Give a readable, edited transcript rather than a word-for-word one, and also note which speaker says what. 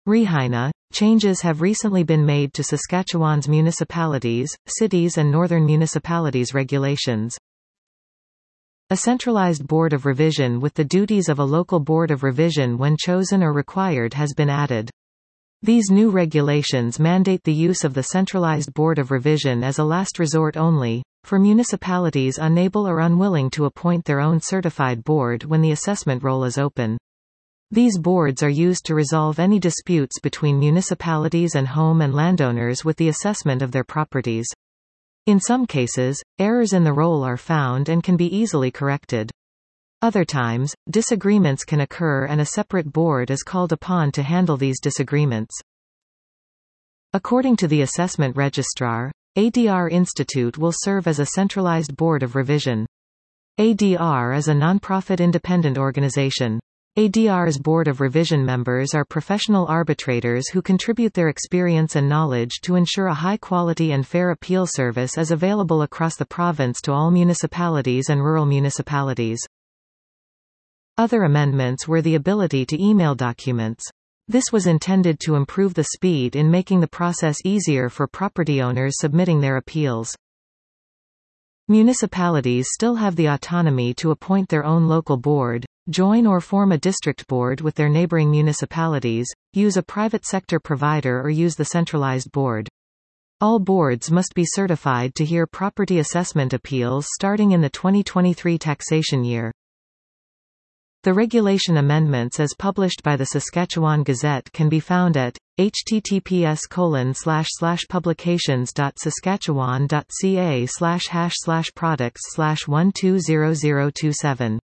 Speaker 1: Changes have recently been made to Saskatchewan's municipalities, cities and northern municipalities regulations. A centralized board of revision with the duties of a local board of revision when chosen or required has been added. These new regulations mandate the use of the centralized board of revision as a last resort only, for municipalities unable or unwilling to appoint their own certified board when the assessment roll is open. These boards are used to resolve any disputes between municipalities and home and landowners with the assessment of their properties. In some cases, errors in the roll are found and can be easily corrected. Other times, disagreements can occur and a separate board is called upon to handle these disagreements. According to the assessment registrar, ADR Institute will serve as a centralized board of revision. ADR is a non-profit independent organization. ADR's Board of Revision members are professional arbitrators who contribute their experience and knowledge to ensure a high-quality and fair appeal service is available across the province to all municipalities and rural municipalities. Other amendments were the ability to email documents. This was intended to improve the speed in making the process easier for property owners submitting their appeals. Municipalities still have the autonomy to appoint their own local board, join or form a district board with their neighboring municipalities, use a private sector provider or use the centralized board. All boards must be certified to hear property assessment appeals starting in the 2023 taxation year. The regulation amendments as published by the Saskatchewan Gazette can be found at https://publications.saskatchewan.ca/products/120027.